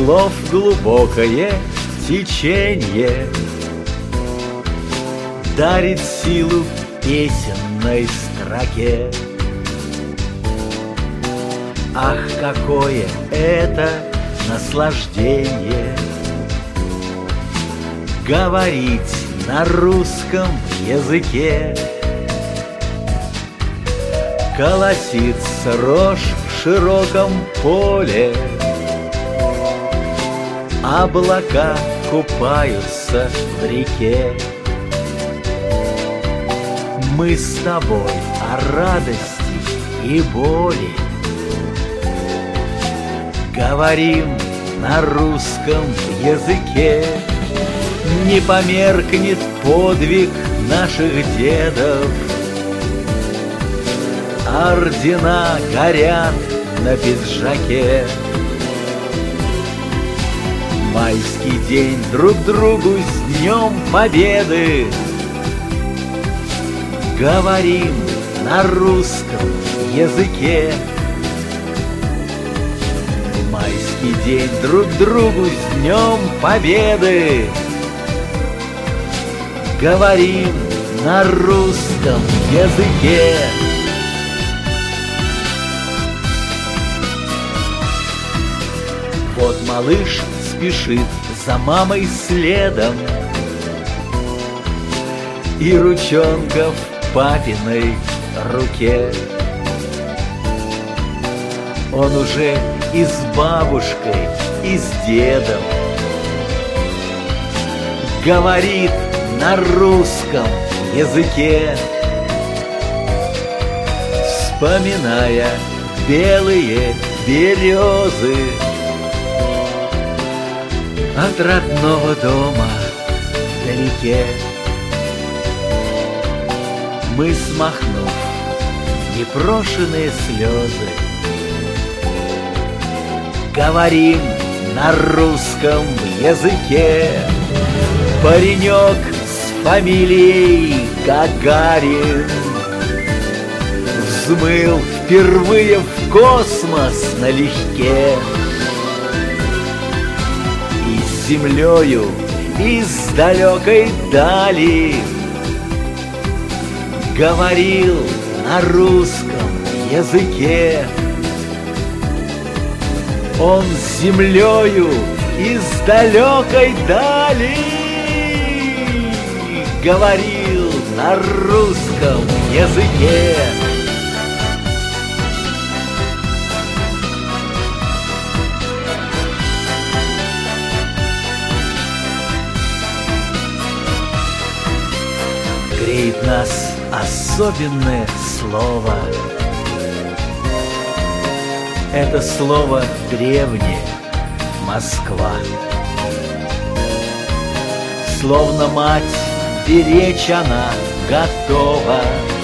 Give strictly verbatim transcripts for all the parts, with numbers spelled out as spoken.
слов глубокое течение дарит силу песенной строке. Ах, какое это наслаждение говорить на русском языке. Колосится рожь в широком поле, облака купаются в реке. Мы с тобой о радости и боли говорим на русском языке. Не померкнет подвиг наших дедов, ордена горят на пиджаке. Майский день друг другу с Днем Победы говорим на русском языке. Майский день друг другу с Днем Победы говорим на русском языке. Вот малыш спешит за мамой следом, и ручонка в папиной руке. Он уже и с бабушкой, и с дедом говорит на русском языке, вспоминая белые березы от родного дома вдалеке. Мы, смахнув непрошеные слезы, говорим на русском языке. Паренек с фамилией Гагарин взмыл впервые в космос налегке. И с землею из далекой дали говорил на русском языке. Он с землею из далекой дали говорил на русском языке. Греет нас особенное слово. Это слово древнее — Москва. Словно мать, беречь она готова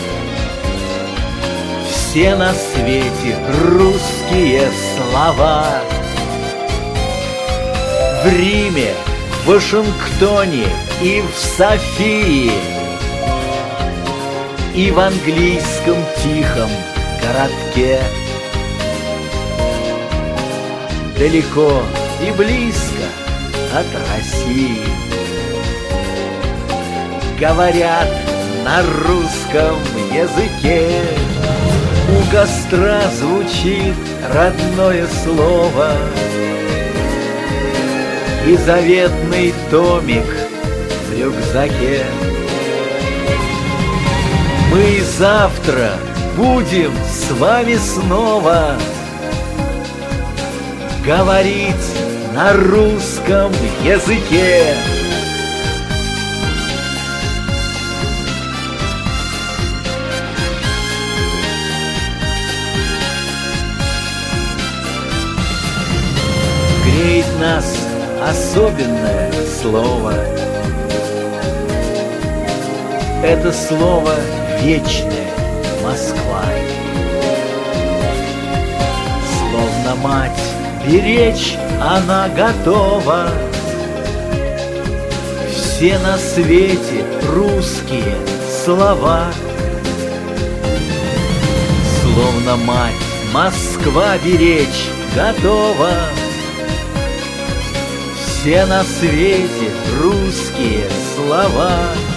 все на свете русские слова. В Риме, в Вашингтоне и в Софии, и в английском тихом городке. Далеко и близко от России говорят на русском языке. У костра звучит родное слово, и заветный томик в рюкзаке. Мы завтра будем с вами снова говорить на русском языке. Греет нас особенное слово. Это слово вечное — Москва. Словно мать, беречь она готова все на свете русские слова. Словно мать, Москва беречь готова Все на свете русские слова.